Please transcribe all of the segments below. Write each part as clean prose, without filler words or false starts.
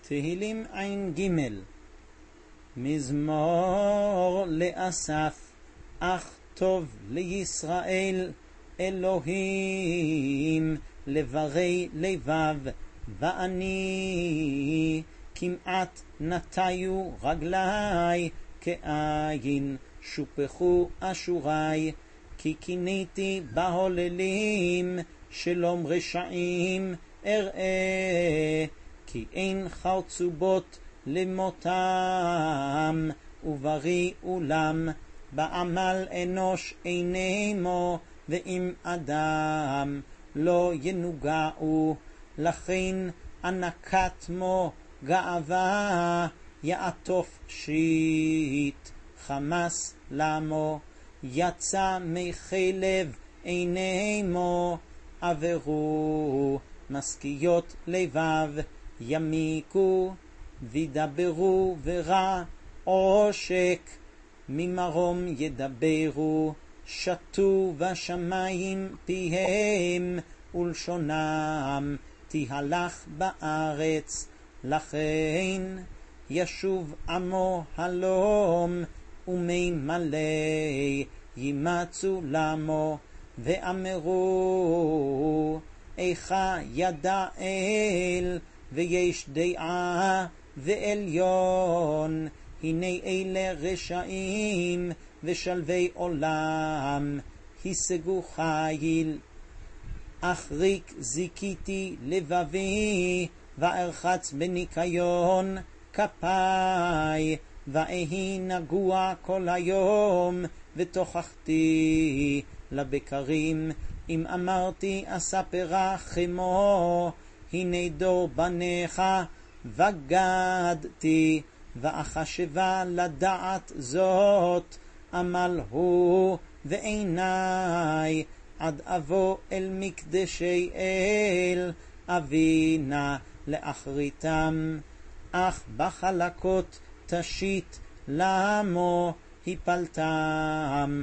תהילים עין ג' מזמור לאסף, אך טוב לישראל אלוהים לברי לבב, ואני כמעט נטיו רגלי כאין שופחו אשורי, כי קינאתי בהוללים שלום רשעים אראה, כי אין חרצובות למותם ובריא אולם, בעמל אנוש אינמו ועם אדם לא ינוגעו, לכן ענקת מו גאווה יעטוף שיט חמס למו, יצא מחלב אינמו עברו משכיות לבב, ימיקו וידברו ורע עושק ממרום ידברו, שתו בשמיים פיהם ולשונם תהלך בארץ, לכן ישוב עמו הלום ומי מלא ימצאו למו, ואמרו איכה ידע אל ויש דעה ועליון, הנה אלה רשעים ושלבי עולם הישגו חיל. אחריק זיקיתי לבבי וארחץ בניקיון כפיי, ואהי נגוע כל היום ותוכחתי לבקרים, אם אמרתי אספרה חמו, הנה דור בניך בגדתי, ואחשבה לדעת זאת עמל הוא ועיני, עד אבוא אל מקדשי אל אבינה לאחריתם, אך בחלקות תשית למו הפלתם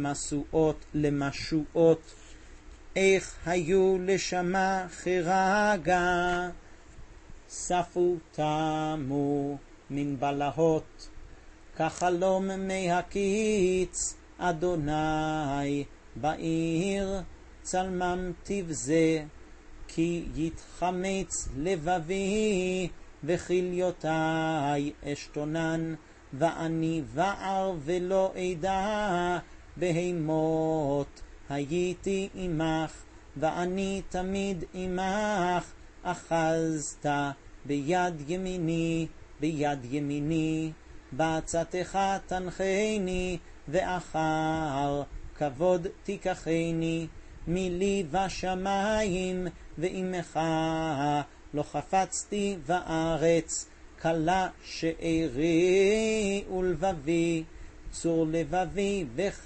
למשואות, איך היו לשמה חרגה, ספו תמו מן בלהות, כחלום מהקיץ אדוני בעיר צלמם תבזה, כי יתחמץ לבבי וכליותי אשתונן, ואני וער ולא אדע, בהמות הייתי עמך, ואני תמיד עמך, אחזת ביד ימיני, בעצתך תנחני, ואחר כבוד תיקחני, מילי בשמיים ועמך לא חפצתי בארץ, כלה שארי ולבבי, צור לבבי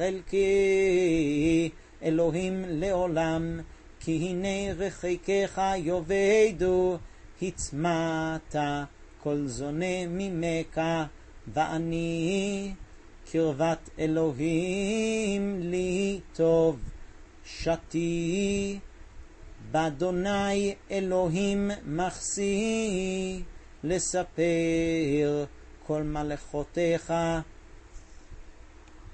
וחלקי אלוהים לעולם, כי הנה רחיקך יאבדו, הצמאת כל זונה ממך, ואני קרבת אלוהים לי טוב, שתי באדוני אלוהים מחסי, לספר כל מלאכותיך